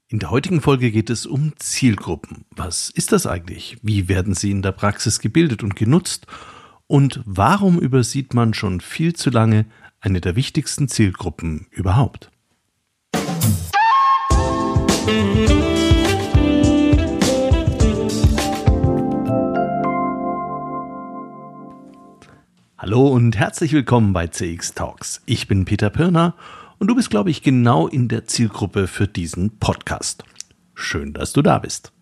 In der heutigen Folge geht es um Zielgruppen. Was ist das eigentlich? Wie werden sie in der Praxis gebildet und genutzt? Und warum übersieht man schon viel zu lange eine der wichtigsten Zielgruppen überhaupt? Hallo und herzlich willkommen bei CX Talks. Ich bin Peter Pirner und du bist, glaube ich, genau in der Zielgruppe für diesen Podcast. Schön, dass du da bist.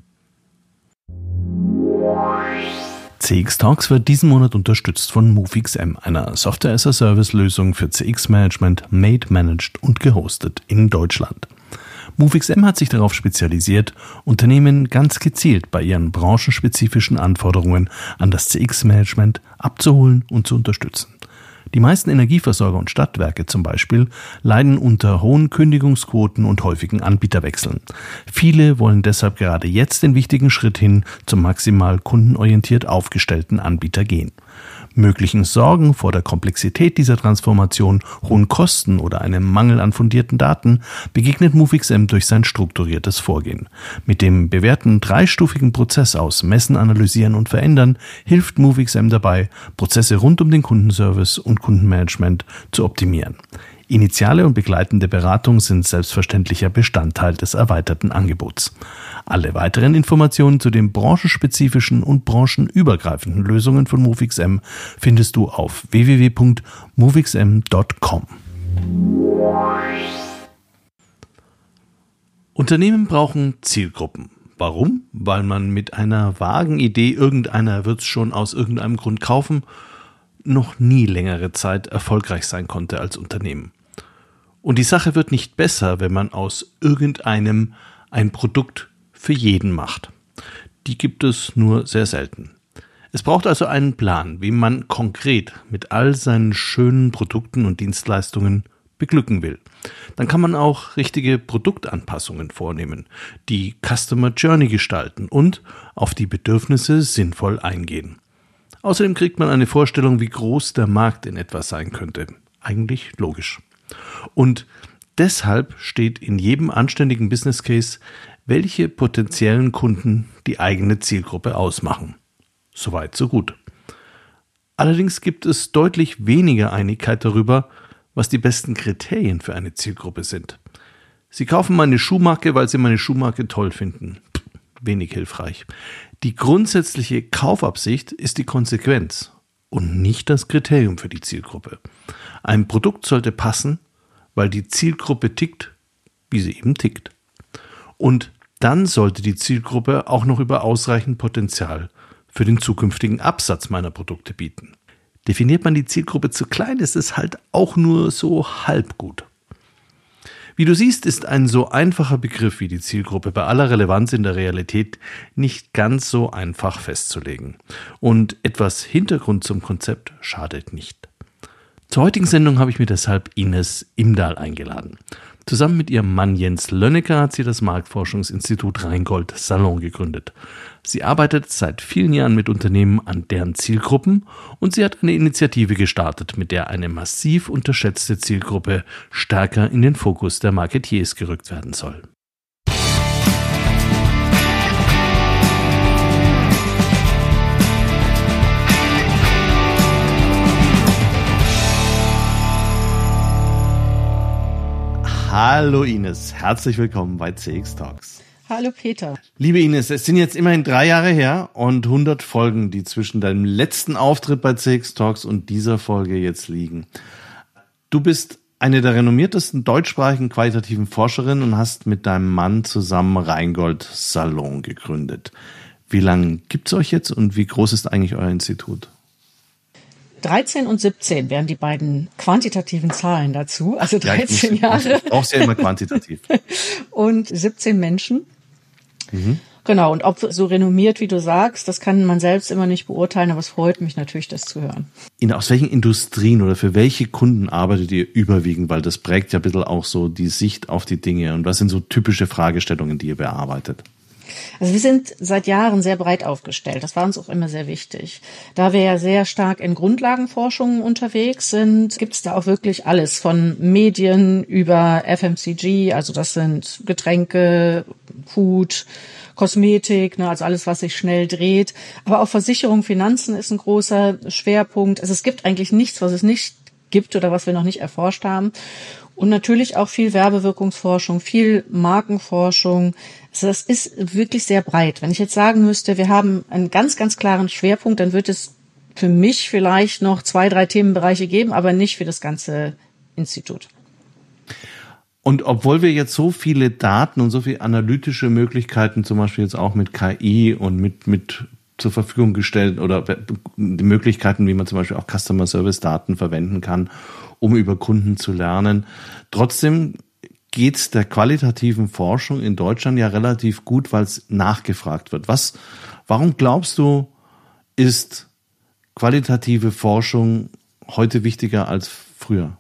CX Talks wird diesen Monat unterstützt von MoveXM, einer Software-as-a-Service-Lösung für CX-Management, made, managed und gehostet in Deutschland. MoveXM hat sich darauf spezialisiert, Unternehmen ganz gezielt bei ihren branchenspezifischen Anforderungen an das CX-Management abzuholen und zu unterstützen. Die meisten Energieversorger und Stadtwerke zum Beispiel leiden unter hohen Kündigungsquoten und häufigen Anbieterwechseln. Viele wollen deshalb gerade jetzt den wichtigen Schritt hin zum maximal kundenorientiert aufgestellten Anbieter gehen. Möglichen Sorgen vor der Komplexität dieser Transformation, hohen Kosten oder einem Mangel an fundierten Daten begegnet MoveXM durch sein strukturiertes Vorgehen. Mit dem bewährten dreistufigen Prozess aus Messen, Analysieren und Verändern hilft MoveXM dabei, Prozesse rund um den Kundenservice und Kundenmanagement zu optimieren. Initiale und begleitende Beratung sind selbstverständlicher Bestandteil des erweiterten Angebots. Alle weiteren Informationen zu den branchenspezifischen und branchenübergreifenden Lösungen von MoveXM findest du auf www.movexm.com. Unternehmen brauchen Zielgruppen. Warum? Weil man mit einer vagen Idee, irgendeiner wird's schon aus irgendeinem Grund kaufen, noch nie längere Zeit erfolgreich sein konnte als Unternehmen. Und die Sache wird nicht besser, wenn man aus irgendeinem ein Produkt für jeden macht. Die gibt es nur sehr selten. Es braucht also einen Plan, wie man konkret mit all seinen schönen Produkten und Dienstleistungen beglücken will. Dann kann man auch richtige Produktanpassungen vornehmen, die Customer Journey gestalten und auf die Bedürfnisse sinnvoll eingehen. Außerdem kriegt man eine Vorstellung, wie groß der Markt in etwa sein könnte. Eigentlich logisch. Und deshalb steht in jedem anständigen Business Case, welche potenziellen Kunden die eigene Zielgruppe ausmachen. Soweit, so gut. Allerdings gibt es deutlich weniger Einigkeit darüber, was die besten Kriterien für eine Zielgruppe sind. Sie kaufen meine Schuhmarke, weil sie meine Schuhmarke toll finden. Wenig hilfreich. Die grundsätzliche Kaufabsicht ist die Konsequenz und nicht das Kriterium für die Zielgruppe. Ein Produkt sollte passen, weil die Zielgruppe tickt, wie sie eben tickt. Und dann sollte die Zielgruppe auch noch über ausreichend Potenzial für den zukünftigen Absatz meiner Produkte bieten. Definiert man die Zielgruppe zu klein, ist es halt auch nur so halb gut. Wie du siehst, ist ein so einfacher Begriff wie die Zielgruppe bei aller Relevanz in der Realität nicht ganz so einfach festzulegen. Und etwas Hintergrund zum Konzept schadet nicht. Zur heutigen Sendung habe ich mir deshalb Ines Imdahl eingeladen. Zusammen mit ihrem Mann Jens Lönnecker hat sie das Marktforschungsinstitut Rheingold Salon gegründet. Sie arbeitet seit vielen Jahren mit Unternehmen an deren Zielgruppen und sie hat eine Initiative gestartet, mit der eine massiv unterschätzte Zielgruppe stärker in den Fokus der Marketiers gerückt werden soll. Hallo Ines, herzlich willkommen bei CX Talks. Hallo Peter. Liebe Ines, es sind jetzt immerhin 3 Jahre her und 100 Folgen, die zwischen deinem letzten Auftritt bei CX Talks und dieser Folge jetzt liegen. Du bist eine der renommiertesten deutschsprachigen qualitativen Forscherinnen und hast mit deinem Mann zusammen Rheingold Salon gegründet. Wie lange gibt es euch jetzt und wie groß ist eigentlich euer Institut? 13 und 17 wären die beiden quantitativen Zahlen dazu, also 13 Jahre. Du brauchst ja immer quantitativ. Und 17 Menschen. Mhm. Genau, und ob so renommiert, wie du sagst, das kann man selbst immer nicht beurteilen, aber es freut mich natürlich, das zu hören. Aus welchen Industrien oder für welche Kunden arbeitet ihr überwiegend? Weil das prägt ja ein bisschen auch so die Sicht auf die Dinge. Und was sind so typische Fragestellungen, die ihr bearbeitet? Also wir sind seit Jahren sehr breit aufgestellt. Das war uns auch immer sehr wichtig. Da wir ja sehr stark in Grundlagenforschung unterwegs sind, gibt es da auch wirklich alles von Medien über FMCG, also das sind Getränke, Food, Kosmetik, also alles, was sich schnell dreht. Aber auch Versicherung, Finanzen ist ein großer Schwerpunkt. Also es gibt eigentlich nichts, was es nicht gibt oder was wir noch nicht erforscht haben. Und natürlich auch viel Werbewirkungsforschung, viel Markenforschung. Also das ist wirklich sehr breit. Wenn ich jetzt sagen müsste, wir haben einen ganz, ganz klaren Schwerpunkt, dann wird es für mich vielleicht noch 2, 3 Themenbereiche geben, aber nicht für das ganze Institut. Und obwohl wir jetzt so viele Daten und so viele analytische Möglichkeiten, zum Beispiel jetzt auch mit KI und mit zur Verfügung gestellt oder die Möglichkeiten, wie man zum Beispiel auch Customer Service Daten verwenden kann, um über Kunden zu lernen. Trotzdem geht's der qualitativen Forschung in Deutschland ja relativ gut, weil es nachgefragt wird. Warum glaubst du, ist qualitative Forschung heute wichtiger als früher?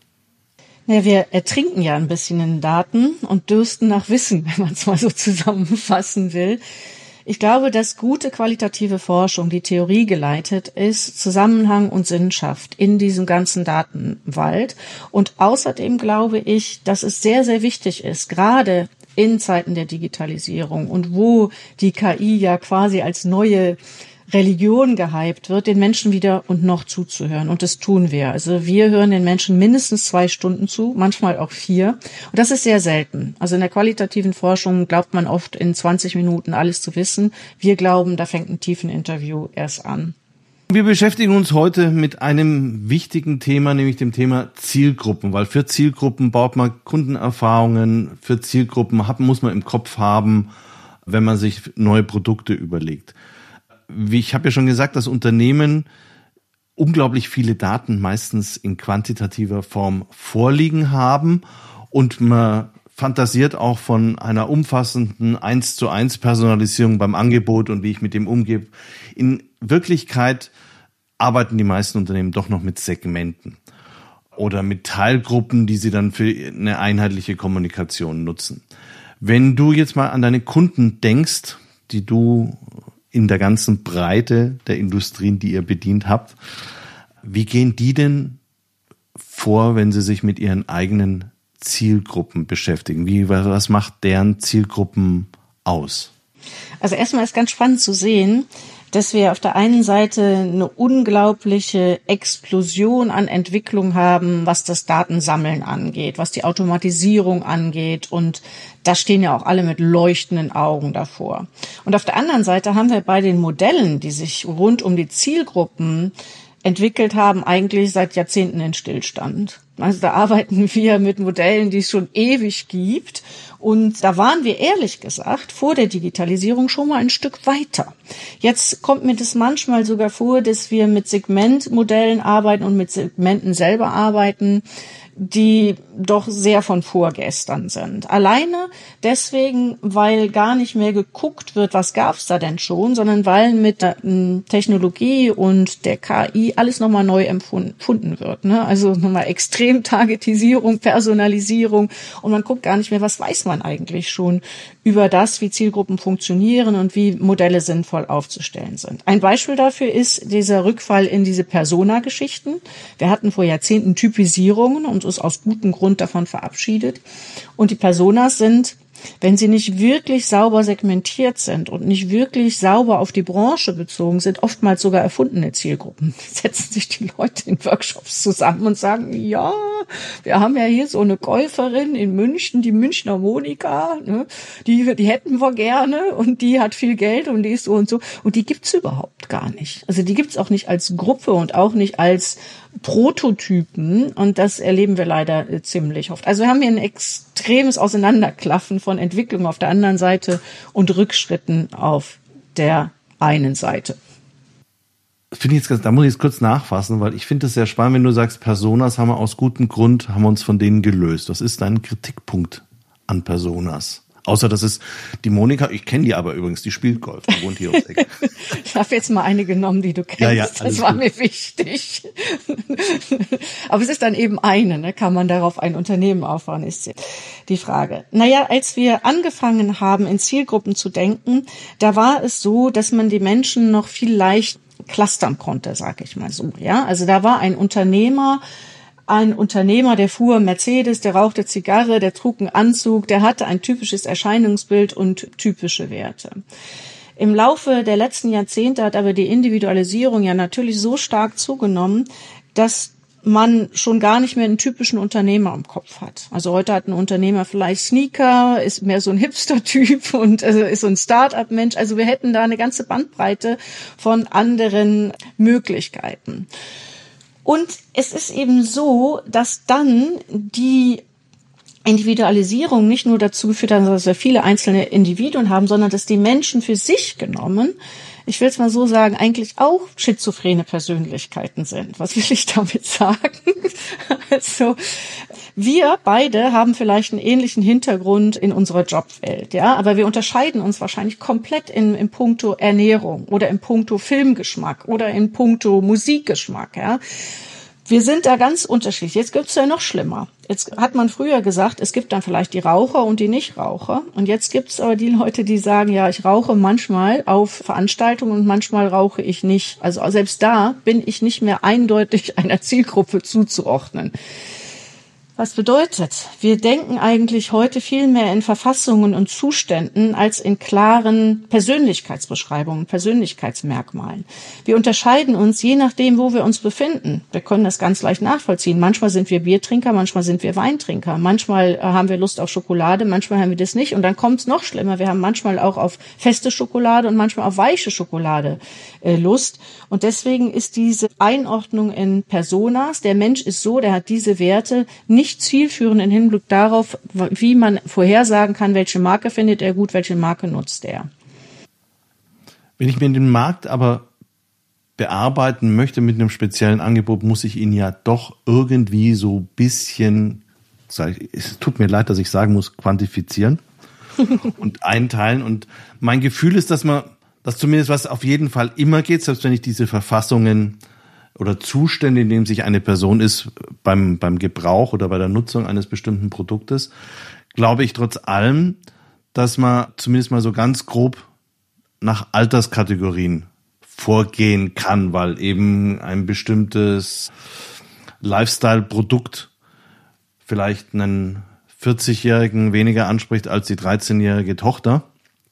Naja, wir ertrinken ja ein bisschen in Daten und dürsten nach Wissen, wenn man es mal so zusammenfassen will. Ich glaube, dass gute qualitative Forschung, die Theorie geleitet ist, Zusammenhang und Sinn schafft in diesem ganzen Datenwald. Und außerdem glaube ich, dass es sehr, sehr wichtig ist, gerade in Zeiten der Digitalisierung und wo die KI ja quasi als neue Religion gehypt wird, den Menschen wieder und noch zuzuhören. Und das tun wir. Also wir hören den Menschen mindestens 2 Stunden zu, manchmal auch 4. Und das ist sehr selten. Also in der qualitativen Forschung glaubt man oft in 20 Minuten alles zu wissen. Wir glauben, da fängt ein Tiefeninterview erst an. Wir beschäftigen uns heute mit einem wichtigen Thema, nämlich dem Thema Zielgruppen, weil für Zielgruppen baut man Kundenerfahrungen, für Zielgruppen muss man im Kopf haben, wenn man sich neue Produkte überlegt. Wie ich habe ja schon gesagt, dass Unternehmen unglaublich viele Daten meistens in quantitativer Form vorliegen haben und man fantasiert auch von einer umfassenden 1:1 Personalisierung beim Angebot und wie ich mit dem umgehe. In Wirklichkeit arbeiten die meisten Unternehmen doch noch mit Segmenten oder mit Teilgruppen, die sie dann für eine einheitliche Kommunikation nutzen. Wenn du jetzt mal an deine Kunden denkst, die du in der ganzen Breite der Industrien, die ihr bedient habt, wie gehen die denn vor, wenn sie sich mit ihren eigenen Zielgruppen beschäftigen? Was macht deren Zielgruppen aus? Also erstmal ist ganz spannend zu sehen, dass wir auf der einen Seite eine unglaubliche Explosion an Entwicklung haben, was das Datensammeln angeht, was die Automatisierung angeht. Und da stehen ja auch alle mit leuchtenden Augen davor. Und auf der anderen Seite haben wir bei den Modellen, die sich rund um die Zielgruppen entwickelt haben, eigentlich seit Jahrzehnten in Stillstand. Also da arbeiten wir mit Modellen, die es schon ewig gibt. Und da waren wir ehrlich gesagt vor der Digitalisierung schon mal ein Stück weiter. Jetzt kommt mir das manchmal sogar vor, dass wir mit Segmentmodellen arbeiten und mit Segmenten selber arbeiten, die doch sehr von vorgestern sind. Alleine deswegen, weil gar nicht mehr geguckt wird, was gab's da denn schon, sondern weil mit der Technologie und der KI alles nochmal neu empfunden wird. Ne? Also nochmal Extrem-Targetisierung, Personalisierung und man guckt gar nicht mehr, was weiß man eigentlich schon über das, wie Zielgruppen funktionieren und wie Modelle sinnvoll aufzustellen sind. Ein Beispiel dafür ist dieser Rückfall in diese Persona-Geschichten. Wir hatten vor Jahrzehnten Typisierungen und uns aus gutem Grund davon verabschiedet. Und die Personas sind, wenn sie nicht wirklich sauber segmentiert sind und nicht wirklich sauber auf die Branche bezogen sind, oftmals sogar erfundene Zielgruppen. Setzen sich die Leute in Workshops zusammen und sagen, ja, wir haben ja hier so eine Käuferin in München, die Münchner Monika, ne, die hätten wir gerne und die hat viel Geld und die ist so und so. Und die gibt's überhaupt gar nicht. Also die gibt's auch nicht als Gruppe und auch nicht als Prototypen und das erleben wir leider ziemlich oft. Also wir haben hier ein extremes Auseinanderklaffen von Entwicklung auf der anderen Seite und Rückschritten auf der einen Seite. Da muss ich jetzt kurz nachfassen, weil ich finde es sehr spannend, wenn du sagst, Personas haben wir aus gutem Grund, haben wir uns von denen gelöst. Was ist dein Kritikpunkt an Personas? Außer, dass es die Monika, ich kenne die aber übrigens, die spielt Golf, die wohnt hier ums Eck. Ich habe jetzt mal eine genommen, die du kennst. Ja, das war mir wichtig. Aber es ist dann eben eine, ne? Kann man darauf ein Unternehmen aufbauen, ist die Frage. Naja, als wir angefangen haben, in Zielgruppen zu denken, da war es so, dass man die Menschen noch viel leicht clustern konnte, sag ich mal so. Ja, also da war ein Unternehmer, der fuhr Mercedes, der rauchte Zigarre, der trug einen Anzug, der hatte ein typisches Erscheinungsbild und typische Werte. Im Laufe der letzten Jahrzehnte hat aber die Individualisierung ja natürlich so stark zugenommen, dass man schon gar nicht mehr einen typischen Unternehmer im Kopf hat. Also heute hat ein Unternehmer vielleicht Sneaker, ist mehr so ein Hipster-Typ und ist so ein Start-up-Mensch. Also wir hätten da eine ganze Bandbreite von anderen Möglichkeiten. Und es ist eben so, dass dann die Individualisierung nicht nur dazu geführt hat, dass wir viele einzelne Individuen haben, sondern dass die Menschen für sich genommen, ich will es mal so sagen, eigentlich auch schizophrene Persönlichkeiten sind. Was will ich damit sagen? Also, wir beide haben vielleicht einen ähnlichen Hintergrund in unserer Jobwelt, ja, aber wir unterscheiden uns wahrscheinlich komplett in puncto Ernährung oder in puncto Filmgeschmack oder in puncto Musikgeschmack, ja. Wir sind da ganz unterschiedlich. Jetzt gibt's ja noch schlimmer. Jetzt hat man früher gesagt, es gibt dann vielleicht die Raucher und die Nichtraucher. Und jetzt gibt's aber die Leute, die sagen, ja, ich rauche manchmal auf Veranstaltungen und manchmal rauche ich nicht. Also selbst da bin ich nicht mehr eindeutig einer Zielgruppe zuzuordnen. Was bedeutet? Wir denken eigentlich heute viel mehr in Verfassungen und Zuständen als in klaren Persönlichkeitsbeschreibungen, Persönlichkeitsmerkmalen. Wir unterscheiden uns je nachdem, wo wir uns befinden. Wir können das ganz leicht nachvollziehen. Manchmal sind wir Biertrinker, manchmal sind wir Weintrinker. Manchmal haben wir Lust auf Schokolade, manchmal haben wir das nicht. Und dann kommt es noch schlimmer. Wir haben manchmal auch auf feste Schokolade und manchmal auf weiche Schokolade Lust. Und deswegen ist diese Einordnung in Personas, der Mensch ist so, der hat diese Werte, nicht zielführend im Hinblick darauf, wie man vorhersagen kann, welche Marke findet er gut, welche Marke nutzt er. Wenn ich mir den Markt aber bearbeiten möchte mit einem speziellen Angebot, muss ich ihn ja doch irgendwie so ein bisschen, es tut mir leid, dass ich sagen muss, quantifizieren und einteilen. Und mein Gefühl ist, dass zumindest was auf jeden Fall immer geht, selbst wenn ich diese Verfassungen oder Zustände, in dem sich eine Person ist beim Gebrauch oder bei der Nutzung eines bestimmten Produktes, glaube ich trotz allem, dass man zumindest mal so ganz grob nach Alterskategorien vorgehen kann, weil eben ein bestimmtes Lifestyle-Produkt vielleicht einen 40-Jährigen weniger anspricht als die 13-jährige Tochter.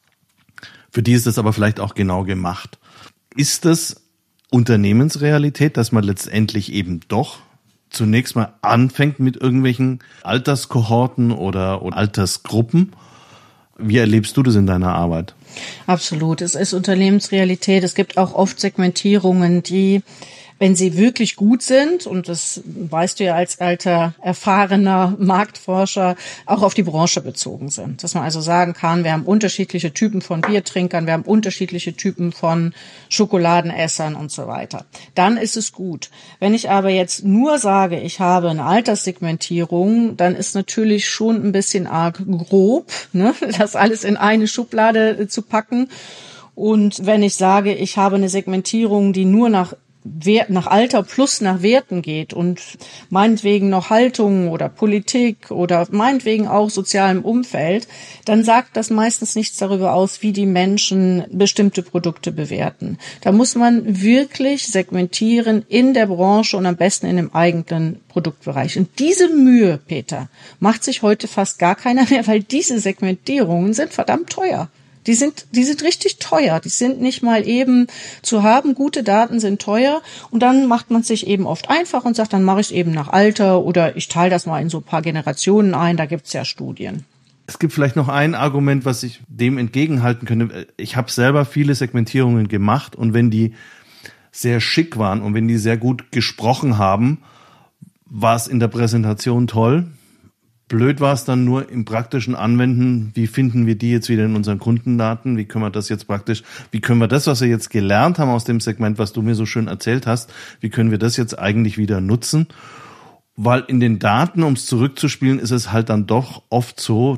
Für die ist das aber vielleicht auch genau gemacht. Ist das Unternehmensrealität, dass man letztendlich eben doch zunächst mal anfängt mit irgendwelchen Alterskohorten oder Altersgruppen? Wie erlebst du das in deiner Arbeit? Absolut, es ist Unternehmensrealität. Es gibt auch oft Segmentierungen, die, wenn sie wirklich gut sind, und das weißt du ja als alter, erfahrener Marktforscher, auch auf die Branche bezogen sind. Dass man also sagen kann, wir haben unterschiedliche Typen von Biertrinkern, wir haben unterschiedliche Typen von Schokoladenessern und so weiter. Dann ist es gut. Wenn ich aber jetzt nur sage, ich habe eine Alterssegmentierung, dann ist natürlich schon ein bisschen arg grob, ne, das alles in eine Schublade zu packen. Und wenn ich sage, ich habe eine Segmentierung, die nur nach Alter plus nach Werten geht und meinetwegen noch Haltung oder Politik oder meinetwegen auch sozialem Umfeld, dann sagt das meistens nichts darüber aus, wie die Menschen bestimmte Produkte bewerten. Da muss man wirklich segmentieren in der Branche und am besten in dem eigenen Produktbereich. Und diese Mühe, Peter, macht sich heute fast gar keiner mehr, weil diese Segmentierungen sind verdammt teuer. Die sind richtig teuer. Die sind nicht mal eben zu haben. Gute Daten sind teuer. Und dann macht man sich eben oft einfach und sagt, dann mache ich es eben nach Alter oder ich teile das mal in so ein paar Generationen ein. Da gibt's ja Studien. Es gibt vielleicht noch ein Argument, was ich dem entgegenhalten könnte. Ich habe selber viele Segmentierungen gemacht und wenn die sehr schick waren und wenn die sehr gut gesprochen haben, war es in der Präsentation toll. Blöd war es dann nur im praktischen Anwenden, wie finden wir die jetzt wieder in unseren Kundendaten, wie können wir das, was wir jetzt gelernt haben aus dem Segment, was du mir so schön erzählt hast, wie können wir das jetzt eigentlich wieder nutzen? Weil in den Daten, um es zurückzuspielen, ist es halt dann doch oft so, das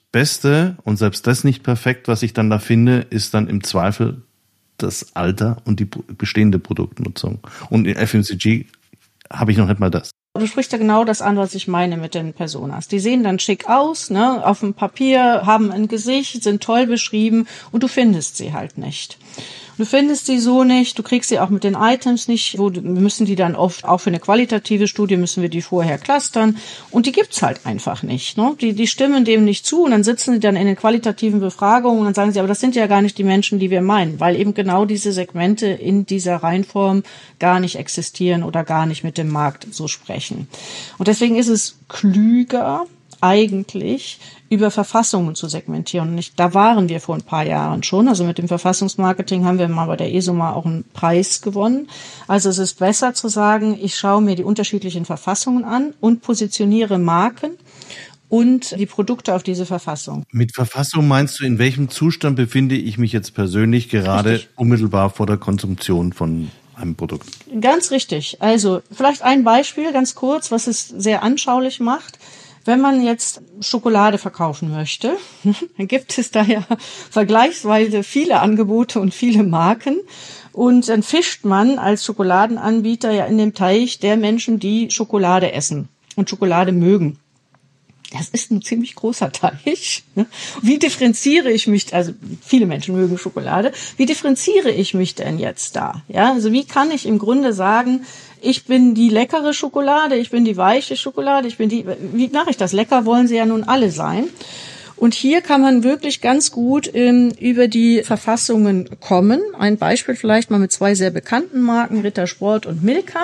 Beste, und selbst das nicht perfekt, was ich dann da finde, ist dann im Zweifel das Alter und die bestehende Produktnutzung. Und in FMCG habe ich noch nicht mal das. Du sprichst ja genau das an, was ich meine mit den Personas. Die sehen dann schick aus, ne, auf dem Papier, haben ein Gesicht, sind toll beschrieben und du findest sie halt nicht. Du findest sie so nicht, du kriegst sie auch mit den Items nicht, wir müssen die dann oft, auch für eine qualitative Studie müssen wir die vorher clustern und die gibt's halt einfach nicht, ne? Die stimmen dem nicht zu und dann sitzen sie dann in den qualitativen Befragungen und dann sagen sie, aber das sind ja gar nicht die Menschen, die wir meinen, weil eben genau diese Segmente in dieser Reihenform gar nicht existieren oder gar nicht mit dem Markt so sprechen. Und deswegen ist es klüger, eigentlich über Verfassungen zu segmentieren. Und da waren wir vor ein paar Jahren schon. Also mit dem Verfassungsmarketing haben wir mal bei der ESOMA auch einen Preis gewonnen. Also es ist besser zu sagen, ich schaue mir die unterschiedlichen Verfassungen an und positioniere Marken und die Produkte auf diese Verfassung. Mit Verfassung meinst du, in welchem Zustand befinde ich mich jetzt persönlich gerade Richtig. Unmittelbar vor der Konsumption von einem Produkt? Ganz richtig. Also vielleicht ein Beispiel, ganz kurz, was es sehr anschaulich macht. Wenn man jetzt Schokolade verkaufen möchte, dann gibt es da ja vergleichsweise viele Angebote und viele Marken. Und dann fischt man als Schokoladenanbieter ja in dem Teich der Menschen, die Schokolade essen und Schokolade mögen. Das ist ein ziemlich großer Teich. Wie differenziere ich mich, also viele Menschen mögen Schokolade, wie differenziere ich mich denn jetzt da? Ja, also wie kann ich im Grunde sagen, ich bin die leckere Schokolade, ich bin die weiche Schokolade, wie mache ich das? Lecker wollen sie ja nun alle sein. Und hier kann man wirklich ganz gut über die Verfassungen kommen. Ein Beispiel vielleicht mal mit 2 sehr bekannten Marken, Rittersport und Milka.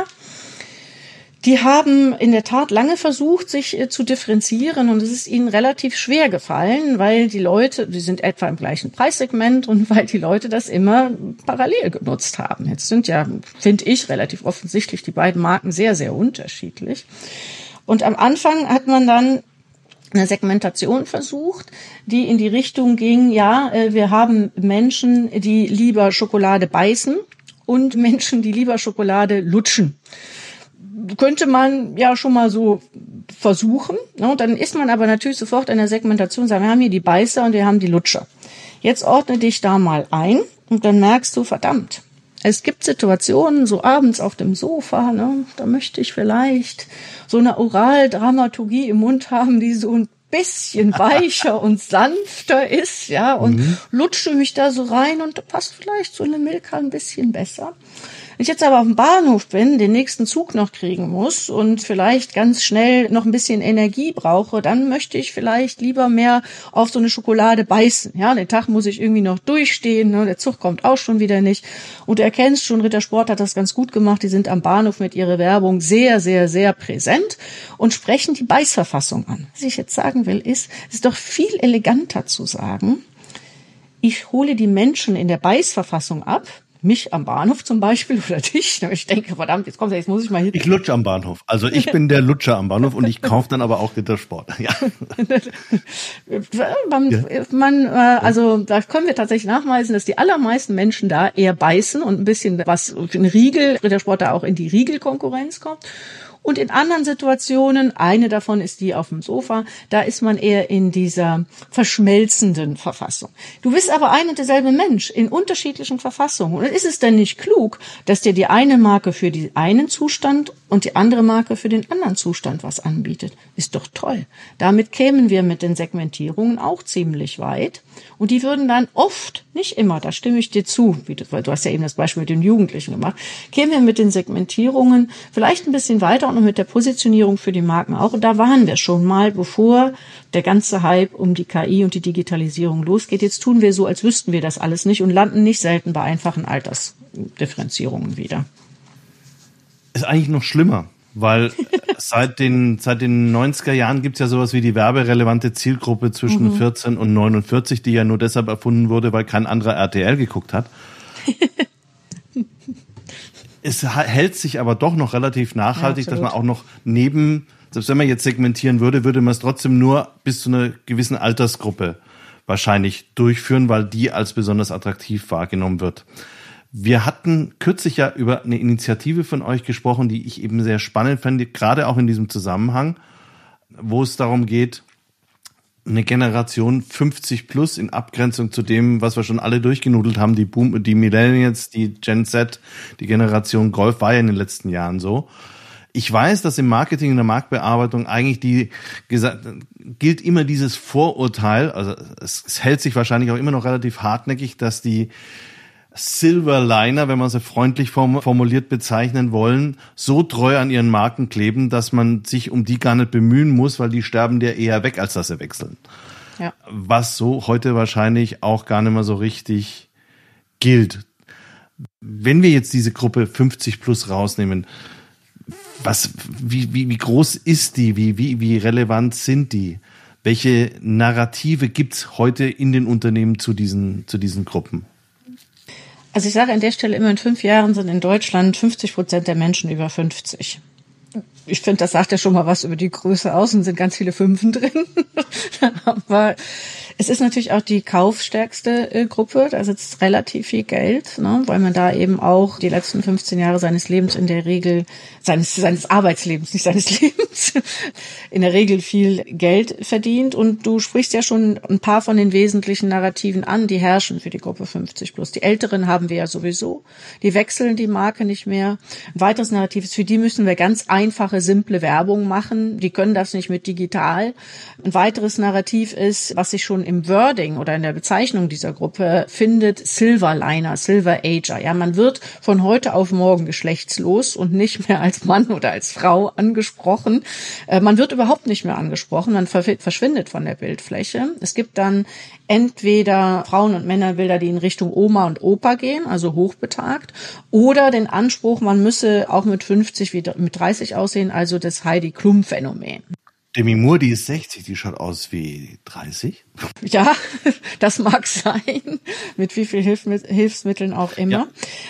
Die haben in der Tat lange versucht, sich zu differenzieren und es ist ihnen relativ schwer gefallen, weil die Leute, die sind etwa im gleichen Preissegment und weil die Leute das immer parallel genutzt haben. Jetzt sind ja, finde ich, relativ offensichtlich die beiden Marken sehr, sehr unterschiedlich. Und am Anfang hat man dann eine Segmentation versucht, die in die Richtung ging, ja, wir haben Menschen, die lieber Schokolade beißen und Menschen, die lieber Schokolade lutschen. Könnte man ja schon mal so versuchen. Ne? Und dann ist man aber natürlich sofort in der Segmentation, sagen, wir haben hier die Beißer und wir haben die Lutscher. Jetzt ordne dich da mal ein und dann merkst du, verdammt, es gibt Situationen, so abends auf dem Sofa, ne, da möchte ich vielleicht so eine Oraldramaturgie im Mund haben, die so ein bisschen weicher und sanfter ist, ja, und lutsche mich da so rein und da passt vielleicht so eine Milka ein bisschen besser. Wenn ich jetzt aber auf dem Bahnhof bin, den nächsten Zug noch kriegen muss und vielleicht ganz schnell noch ein bisschen Energie brauche, dann möchte ich vielleicht lieber mehr auf so eine Schokolade beißen. Ja, den Tag muss ich irgendwie noch durchstehen, ne? Der Zug kommt auch schon wieder nicht. Und du erkennst schon, Rittersport hat das ganz gut gemacht. Die sind am Bahnhof mit ihrer Werbung sehr, sehr, sehr präsent und sprechen die Beißverfassung an. Was ich jetzt sagen will, ist, es ist doch viel eleganter zu sagen, ich hole die Menschen in der Beißverfassung ab, mich am Bahnhof zum Beispiel oder dich. Ich denke, verdammt, jetzt muss ich mal hier. Ich lutsche am Bahnhof. Also ich bin der Lutscher am Bahnhof und ich kaufe dann aber auch Rittersport. Ja. Also da können wir tatsächlich nachweisen, dass die allermeisten Menschen da eher beißen und ein bisschen was für einen Riegel, Rittersport da auch in die Riegelkonkurrenz kommt. Und in anderen Situationen, eine davon ist die auf dem Sofa, da ist man eher in dieser verschmelzenden Verfassung. Du bist aber ein und derselbe Mensch in unterschiedlichen Verfassungen. Und ist es denn nicht klug, dass dir die eine Marke für den einen Zustand und die andere Marke für den anderen Zustand was anbietet? Ist doch toll. Damit kämen wir mit den Segmentierungen auch ziemlich weit. Und die würden dann oft, nicht immer, da stimme ich dir zu, weil du hast ja eben das Beispiel mit den Jugendlichen gemacht, kämen wir mit den Segmentierungen vielleicht ein bisschen weiter und mit der Positionierung für die Marken auch. Und da waren wir schon mal, bevor der ganze Hype um die KI und die Digitalisierung losgeht. Jetzt tun wir so, als wüssten wir das alles nicht und landen nicht selten bei einfachen Altersdifferenzierungen wieder. Ist eigentlich noch schlimmer, weil seit den 90er Jahren gibt's ja sowas wie die werberelevante Zielgruppe zwischen 14 und 49, die ja nur deshalb erfunden wurde, weil kein anderer RTL geguckt hat. Es hält sich aber doch noch relativ nachhaltig, dass man auch noch selbst wenn man jetzt segmentieren würde, würde man es trotzdem nur bis zu einer gewissen Altersgruppe wahrscheinlich durchführen, weil die als besonders attraktiv wahrgenommen wird. Wir hatten kürzlich ja über eine Initiative von euch gesprochen, die ich eben sehr spannend fand, gerade auch in diesem Zusammenhang, wo es darum geht, eine Generation 50 plus in Abgrenzung zu dem, was wir schon alle durchgenudelt haben, die Millennials, die Gen Z, die Generation Golf war ja in den letzten Jahren so. Ich weiß, dass im Marketing, in der Marktbearbeitung eigentlich gilt immer dieses Vorurteil, also es hält sich wahrscheinlich auch immer noch relativ hartnäckig, dass die Silverliner, wenn man sie freundlich formuliert bezeichnen wollen, so treu an ihren Marken kleben, dass man sich um die gar nicht bemühen muss, weil die sterben dir eher weg, als dass sie wechseln. Ja. Was so heute wahrscheinlich auch gar nicht mehr so richtig gilt. Wenn wir jetzt diese Gruppe 50 plus rausnehmen, wie groß ist die? Wie relevant sind die? Welche Narrative gibt's heute in den Unternehmen zu diesen Gruppen? Also ich sage an der Stelle immer, in 5 Jahren sind in Deutschland 50% der Menschen über 50. Ich finde, das sagt ja schon mal was über die Größe aus und sind ganz viele Fünfen drin. Aber es ist natürlich auch die kaufstärkste Gruppe. Da sitzt relativ viel Geld, ne, weil man da eben auch die letzten 15 Jahre seines Lebens in der Regel, seines Arbeitslebens, nicht seines Lebens, in der Regel viel Geld verdient. Und du sprichst ja schon ein paar von den wesentlichen Narrativen an, die herrschen für die Gruppe 50 plus. Die Älteren haben wir ja sowieso. Die wechseln die Marke nicht mehr. Ein weiteres Narrativ ist, für die müssen wir ganz einfache, simple Werbung machen. Die können das nicht mit digital. Ein weiteres Narrativ ist, was sich schon im Wording oder in der Bezeichnung dieser Gruppe findet, Silverliner, Silver Ager. Ja, man wird von heute auf morgen geschlechtslos und nicht mehr als Mann oder als Frau angesprochen. Man wird überhaupt nicht mehr angesprochen. Man verschwindet von der Bildfläche. Es gibt dann entweder Frauen- und Männerbilder, die in Richtung Oma und Opa gehen, also hochbetagt, oder den Anspruch, man müsse auch mit 50 wie mit 30 aussehen, also das Heidi-Klum-Phänomen. Demi Moore, die ist 60, die schaut aus wie 30. Ja, das mag sein, mit wie viel Hilfsmitteln auch immer. Ja.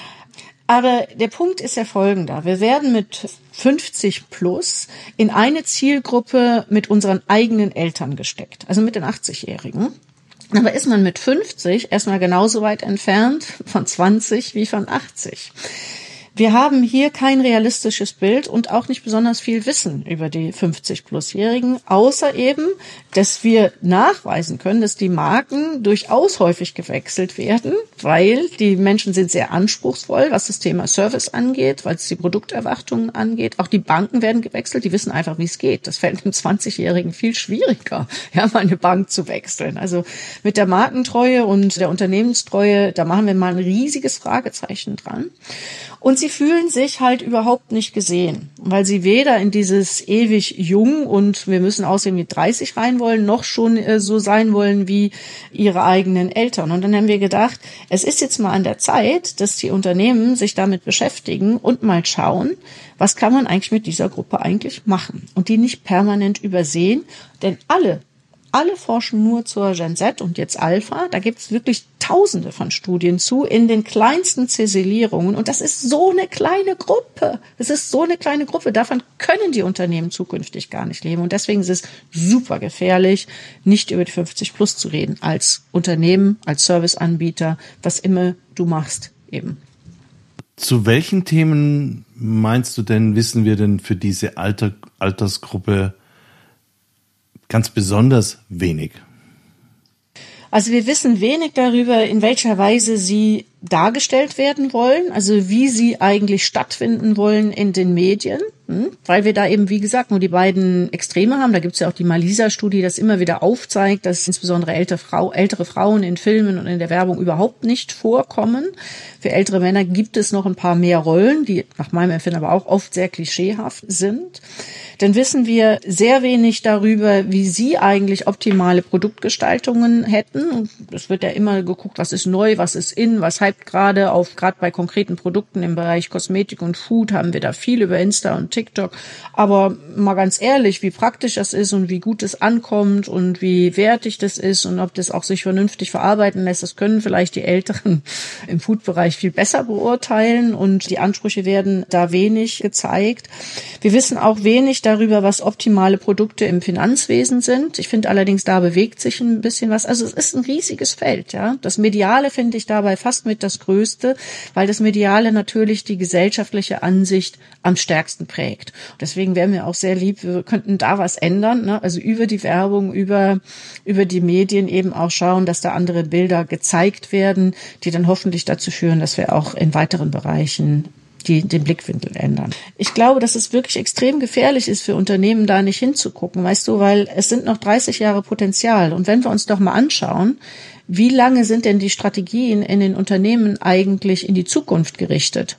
Aber der Punkt ist ja folgender. Wir werden mit 50 plus in eine Zielgruppe mit unseren eigenen Eltern gesteckt, also mit den 80-Jährigen. Aber ist man mit 50 erstmal genauso weit entfernt von 20 wie von 80. Wir haben hier kein realistisches Bild und auch nicht besonders viel Wissen über die 50-Plus-Jährigen, außer eben, dass wir nachweisen können, dass die Marken durchaus häufig gewechselt werden, weil die Menschen sind sehr anspruchsvoll, was das Thema Service angeht, was die Produkterwartungen angeht. Auch die Banken werden gewechselt, die wissen einfach, wie es geht. Das fällt einem 20-Jährigen viel schwieriger, ja, mal eine Bank zu wechseln. Also mit der Markentreue und der Unternehmenstreue, da machen wir mal ein riesiges Fragezeichen dran. Und sie fühlen sich halt überhaupt nicht gesehen, weil sie weder in dieses ewig jung und wir müssen aussehen wie 30 rein wollen, noch schon so sein wollen wie ihre eigenen Eltern. Und dann haben wir gedacht, es ist jetzt mal an der Zeit, dass die Unternehmen sich damit beschäftigen und mal schauen, was kann man eigentlich mit dieser Gruppe eigentlich machen und die nicht permanent übersehen, denn alle forschen nur zur Gen Z und jetzt Alpha. Da gibt es wirklich Tausende von Studien zu in den kleinsten Ziselierungen. Und das ist so eine kleine Gruppe. Das ist so eine kleine Gruppe. Davon können die Unternehmen zukünftig gar nicht leben. Und deswegen ist es super gefährlich, nicht über die 50 plus zu reden als Unternehmen, als Serviceanbieter, was immer du machst eben. Zu welchen Themen meinst du denn, wissen wir denn für diese Altersgruppe ganz besonders wenig? Also wir wissen wenig darüber, in welcher Weise sie dargestellt werden wollen, also wie sie eigentlich stattfinden wollen in den Medien, weil wir da eben, wie gesagt, nur die beiden Extreme haben. Da gibt es ja auch die Malisa-Studie, das immer wieder aufzeigt, dass insbesondere ältere Frauen in Filmen und in der Werbung überhaupt nicht vorkommen. Für ältere Männer gibt es noch ein paar mehr Rollen, die nach meinem Empfinden aber auch oft sehr klischeehaft sind. Dann wissen wir sehr wenig darüber, wie sie eigentlich optimale Produktgestaltungen hätten. Und es wird ja immer geguckt, was ist neu, was ist in, was hypt gerade bei konkreten Produkten im Bereich Kosmetik und Food haben wir da viel über Insta und TikTok. Aber mal ganz ehrlich, wie praktisch das ist und wie gut es ankommt und wie wertig das ist und ob das auch sich vernünftig verarbeiten lässt, das können vielleicht die Älteren im Food-Bereich viel besser beurteilen und die Ansprüche werden da wenig gezeigt. Wir wissen auch wenig darüber, was optimale Produkte im Finanzwesen sind. Ich finde allerdings, da bewegt sich ein bisschen was. Also es ist ein riesiges Feld, ja. Das Mediale finde ich dabei fast mit das Größte, weil das Mediale natürlich die gesellschaftliche Ansicht am stärksten prägt. Deswegen wäre mir auch sehr lieb, wir könnten da was ändern, ne? Also über die Werbung, über die Medien eben auch schauen, dass da andere Bilder gezeigt werden, die dann hoffentlich dazu führen, dass wir auch in weiteren Bereichen den Blickwinkel ändern. Ich glaube, dass es wirklich extrem gefährlich ist für Unternehmen, da nicht hinzugucken, weißt du, weil es sind noch 30 Jahre Potenzial. Und wenn wir uns doch mal anschauen, wie lange sind denn die Strategien in den Unternehmen eigentlich in die Zukunft gerichtet?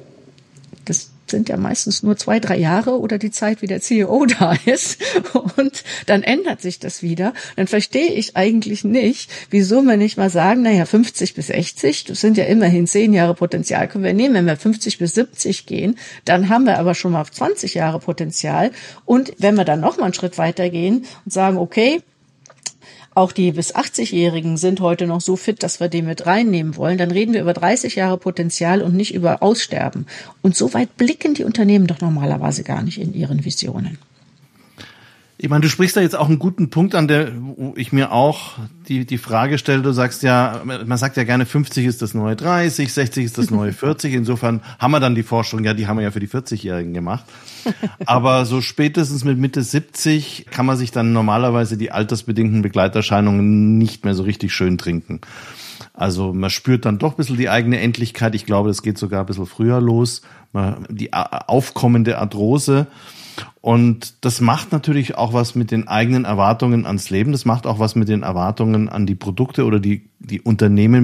Das sind ja meistens nur 2-3 Jahre oder die Zeit, wie der CEO da ist. Und dann ändert sich das wieder. Dann verstehe ich eigentlich nicht, wieso wir nicht mal sagen, 50 bis 60, das sind ja immerhin 10 Jahre Potenzial, können wir nehmen. Wenn wir 50 bis 70 gehen, dann haben wir aber schon mal 20 Jahre Potenzial. Und wenn wir dann noch mal einen Schritt weiter gehen und sagen, okay, auch die bis 80-Jährigen sind heute noch so fit, dass wir die mit reinnehmen wollen, dann reden wir über 30 Jahre Potenzial und nicht über Aussterben. Und so weit blicken die Unternehmen doch normalerweise gar nicht in ihren Visionen. Ich meine, du sprichst da jetzt auch einen guten Punkt an, wo ich mir auch die Frage stelle, du sagst ja, man sagt ja gerne 50 ist das neue 30, 60 ist das neue 40, insofern haben wir dann die Forschung, ja, die haben wir ja für die 40-Jährigen gemacht. Aber so spätestens mit Mitte 70 kann man sich dann normalerweise die altersbedingten Begleiterscheinungen nicht mehr so richtig schön trinken. Also man spürt dann doch ein bisschen die eigene Endlichkeit, ich glaube, das geht sogar ein bisschen früher los, die aufkommende Arthrose. Und das macht natürlich auch was mit den eigenen Erwartungen ans Leben. Das macht auch was mit den Erwartungen an die Produkte oder die Unternehmen,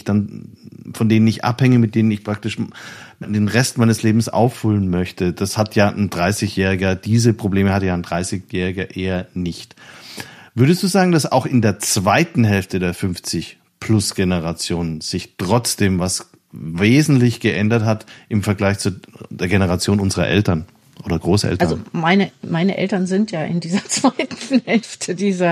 von denen ich abhänge, mit denen ich praktisch den Rest meines Lebens auffüllen möchte. Das hat ja ein 30-Jähriger, diese Probleme hat ja ein 30-Jähriger eher nicht. Würdest du sagen, dass auch in der zweiten Hälfte der 50-Plus-Generation sich trotzdem was wesentlich geändert hat im Vergleich zu der Generation unserer Eltern? Oder Großeltern? Also meine Eltern sind ja in dieser zweiten Hälfte dieser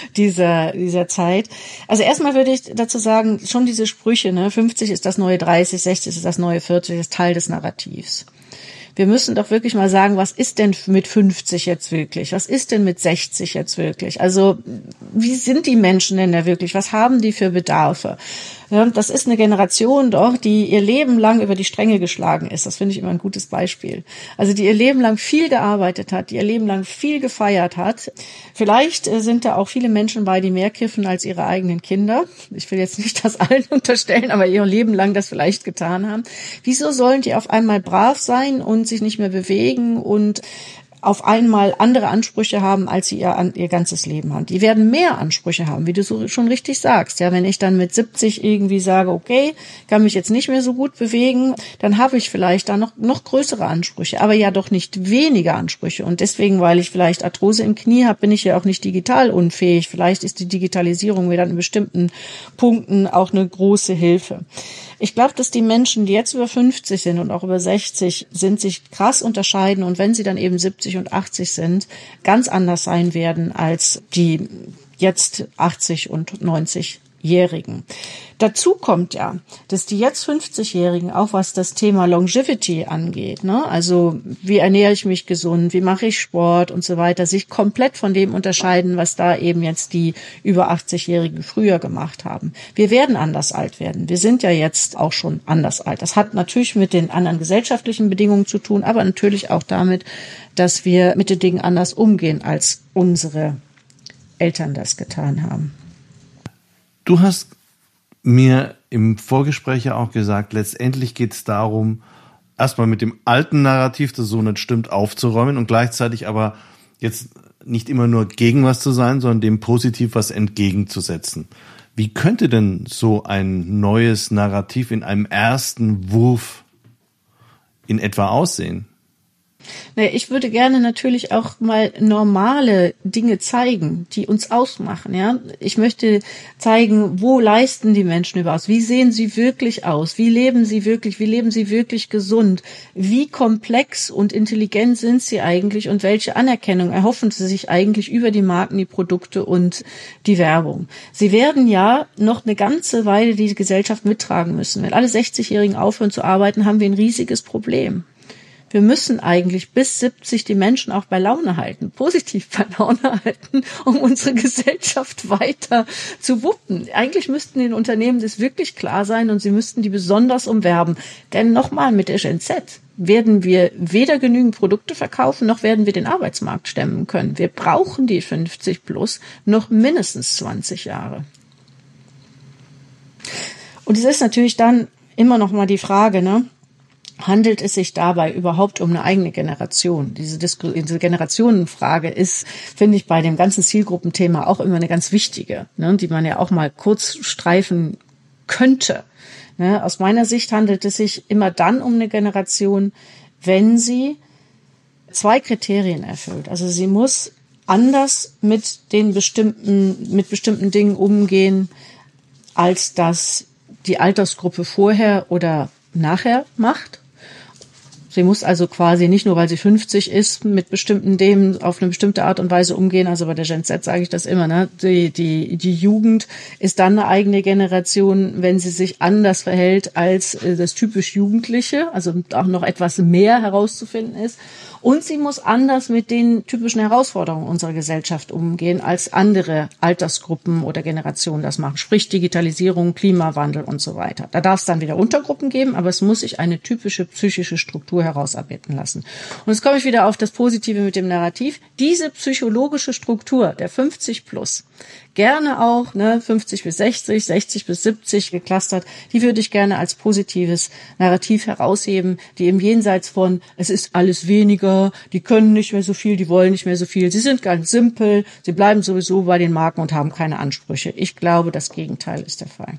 Zeit. Also erstmal würde ich dazu sagen, schon diese Sprüche, 50 ist das neue 30, 60 ist das neue 40, ist Teil des Narrativs. Wir müssen doch wirklich mal sagen, was ist denn mit 50 jetzt wirklich? Was ist denn mit 60 jetzt wirklich? Also, wie sind die Menschen denn da wirklich? Was haben die für Bedarfe? Ja, das ist eine Generation doch, die ihr Leben lang über die Stränge geschlagen ist. Das finde ich immer ein gutes Beispiel. Also, die ihr Leben lang viel gearbeitet hat, die ihr Leben lang viel gefeiert hat. Vielleicht sind da auch viele Menschen bei, die mehr kiffen als ihre eigenen Kinder. Ich will jetzt nicht das allen unterstellen, aber ihr Leben lang das vielleicht getan haben. Wieso sollen die auf einmal brav sein und sich nicht mehr bewegen und auf einmal andere Ansprüche haben, als sie ihr ganzes Leben haben? Die werden mehr Ansprüche haben, wie du so schon richtig sagst. Ja, wenn ich dann mit 70 irgendwie sage, okay, kann mich jetzt nicht mehr so gut bewegen, dann habe ich vielleicht da noch größere Ansprüche, aber ja doch nicht weniger Ansprüche. Und deswegen, weil ich vielleicht Arthrose im Knie habe, bin ich ja auch nicht digital unfähig. Vielleicht ist die Digitalisierung mir dann in bestimmten Punkten auch eine große Hilfe. Ich glaube, dass die Menschen, die jetzt über 50 sind und auch über 60 sind, sich krass unterscheiden und wenn sie dann eben 70 und 80 sind, ganz anders sein werden als die jetzt 80 und 90-Jährigen. Dazu kommt ja, dass die jetzt 50-Jährigen auch was das Thema Longevity angeht, ne? Also wie ernähre ich mich gesund, wie mache ich Sport und so weiter, sich komplett von dem unterscheiden, was da eben jetzt die über 80-Jährigen früher gemacht haben. Wir werden anders alt werden. Wir sind ja jetzt auch schon anders alt. Das hat natürlich mit den anderen gesellschaftlichen Bedingungen zu tun, aber natürlich auch damit, dass wir mit den Dingen anders umgehen, als unsere Eltern das getan haben. Du hast mir im Vorgespräch ja auch gesagt, letztendlich geht es darum, erstmal mit dem alten Narrativ, das so nicht stimmt, aufzuräumen und gleichzeitig aber jetzt nicht immer nur gegen was zu sein, sondern dem positiv was entgegenzusetzen. Wie könnte denn so ein neues Narrativ in einem ersten Wurf in etwa aussehen? Naja, ich würde gerne natürlich auch mal normale Dinge zeigen, die uns ausmachen, ja. Ich möchte zeigen, wo leisten die Menschen überhaupt? Wie sehen sie wirklich aus? Wie leben sie wirklich gesund? Wie komplex und intelligent sind sie eigentlich und welche Anerkennung erhoffen sie sich eigentlich über die Marken, die Produkte und die Werbung? Sie werden ja noch eine ganze Weile die Gesellschaft mittragen müssen. Wenn alle 60-Jährigen aufhören zu arbeiten, haben wir ein riesiges Problem. Wir müssen eigentlich bis 70 die Menschen auch bei Laune halten, positiv bei Laune halten, um unsere Gesellschaft weiter zu wuppen. Eigentlich müssten den Unternehmen das wirklich klar sein und sie müssten die besonders umwerben. Denn nochmal, mit der Gen Z werden wir weder genügend Produkte verkaufen, noch werden wir den Arbeitsmarkt stemmen können. Wir brauchen die 50 plus noch mindestens 20 Jahre. Und es ist natürlich dann immer noch mal die Frage, ne? Handelt es sich dabei überhaupt um eine eigene Generation? Diese Generationenfrage ist, finde ich, bei dem ganzen Zielgruppenthema auch immer eine ganz wichtige, ne? Die man ja auch mal kurz streifen könnte. Ne? Aus meiner Sicht handelt es sich immer dann um eine Generation, wenn sie 2 Kriterien erfüllt. Also sie muss anders mit bestimmten Dingen umgehen, als das die Altersgruppe vorher oder nachher macht. Sie muss also quasi nicht nur, weil sie 50 ist, mit bestimmten Themen auf eine bestimmte Art und Weise umgehen. Also bei der Gen Z sage ich das immer, ne? Die Jugend ist dann eine eigene Generation, wenn sie sich anders verhält als das typisch Jugendliche, also auch noch etwas mehr herauszufinden ist. Und sie muss anders mit den typischen Herausforderungen unserer Gesellschaft umgehen, als andere Altersgruppen oder Generationen das machen. Sprich Digitalisierung, Klimawandel und so weiter. Da darf es dann wieder Untergruppen geben, aber es muss sich eine typische psychische Struktur herausarbeiten lassen. Und jetzt komme ich wieder auf das Positive mit dem Narrativ. Diese psychologische Struktur der 50 plus, gerne auch 50 bis 60, 60 bis 70 geclustert, die würde ich gerne als positives Narrativ herausheben, die im Jenseits von, es ist alles weniger, die können nicht mehr so viel, die wollen nicht mehr so viel, sie sind ganz simpel, sie bleiben sowieso bei den Marken und haben keine Ansprüche. Ich glaube, das Gegenteil ist der Fall.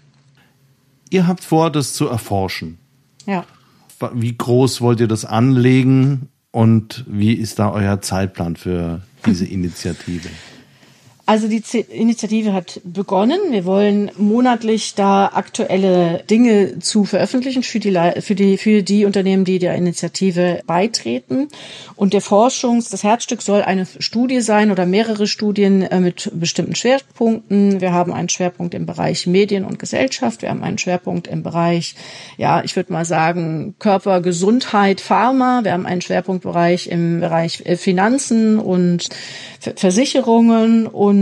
Ihr habt vor, das zu erforschen. Ja. Wie groß wollt ihr das anlegen und wie ist da euer Zeitplan für diese Initiative? Also die Initiative hat begonnen. Wir wollen monatlich da aktuelle Dinge zu veröffentlichen für die Unternehmen, die der Initiative beitreten. Und das Herzstück soll eine Studie sein oder mehrere Studien mit bestimmten Schwerpunkten. Wir haben einen Schwerpunkt im Bereich Medien und Gesellschaft. Wir haben einen Schwerpunkt im Bereich, ich würde mal sagen, Körper, Gesundheit, Pharma. Wir haben einen Schwerpunktbereich im Bereich Finanzen und Versicherungen und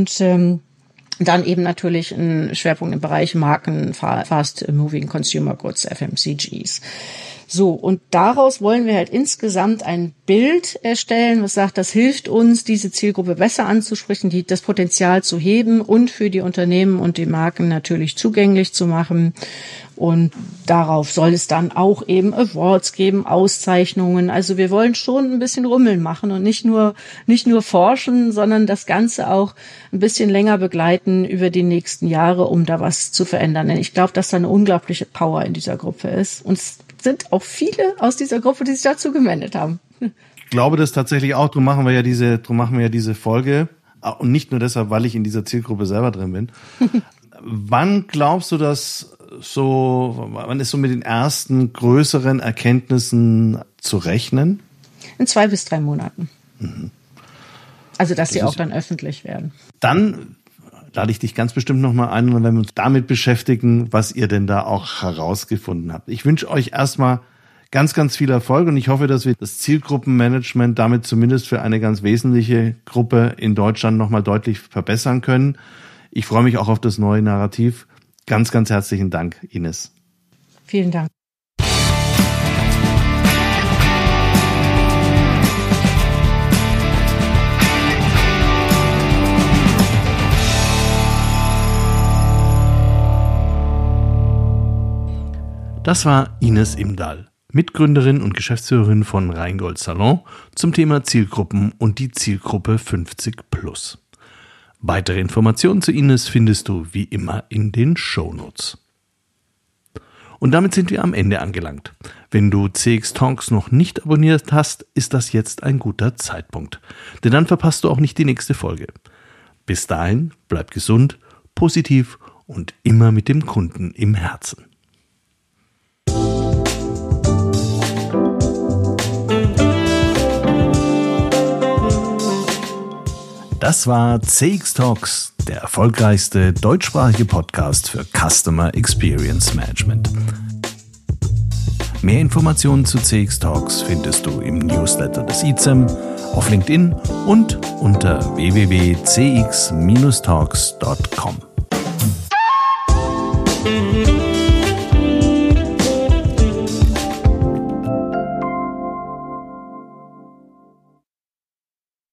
dann eben natürlich ein Schwerpunkt im Bereich Marken, Fast Moving Consumer Goods, FMCGs. So, und daraus wollen wir halt insgesamt ein Bild erstellen, was sagt, das hilft uns, diese Zielgruppe besser anzusprechen, das Potenzial zu heben und für die Unternehmen und die Marken natürlich zugänglich zu machen. Und darauf soll es dann auch eben Awards geben, Auszeichnungen. Also wir wollen schon ein bisschen Rummeln machen und nicht nur forschen, sondern das Ganze auch ein bisschen länger begleiten über die nächsten Jahre, um da was zu verändern. Denn ich glaube, dass da eine unglaubliche Power in dieser Gruppe ist. Und es sind auch viele aus dieser Gruppe, die sich dazu gemeldet haben. Ich glaube das tatsächlich auch. Drum machen wir ja diese Folge. Und nicht nur deshalb, weil ich in dieser Zielgruppe selber drin bin. Wann glaubst du, wann ist so mit den ersten größeren Erkenntnissen zu rechnen? In 2 bis 3 Monaten. Mhm. Also, dass sie auch dann öffentlich werden. Dann lade ich dich ganz bestimmt nochmal ein, und wenn wir uns damit beschäftigen, was ihr denn da auch herausgefunden habt. Ich wünsche euch erstmal ganz, ganz viel Erfolg und ich hoffe, dass wir das Zielgruppenmanagement damit zumindest für eine ganz wesentliche Gruppe in Deutschland nochmal deutlich verbessern können. Ich freue mich auch auf das neue Narrativ. Ganz, ganz herzlichen Dank, Ines. Vielen Dank. Das war Ines Imdahl, Mitgründerin und Geschäftsführerin von Rheingold Salon zum Thema Zielgruppen und die Zielgruppe 50+. Weitere Informationen zu Ines findest du wie immer in den Shownotes. Und damit sind wir am Ende angelangt. Wenn du CX Talks noch nicht abonniert hast, ist das jetzt ein guter Zeitpunkt. Denn dann verpasst du auch nicht die nächste Folge. Bis dahin, bleib gesund, positiv und immer mit dem Kunden im Herzen. Das war CX Talks, der erfolgreichste deutschsprachige Podcast für Customer Experience Management. Mehr Mehr Informationen zu CX Talks findest du im Newsletter des ICEM, auf LinkedIn und unter www.cx-talks.com.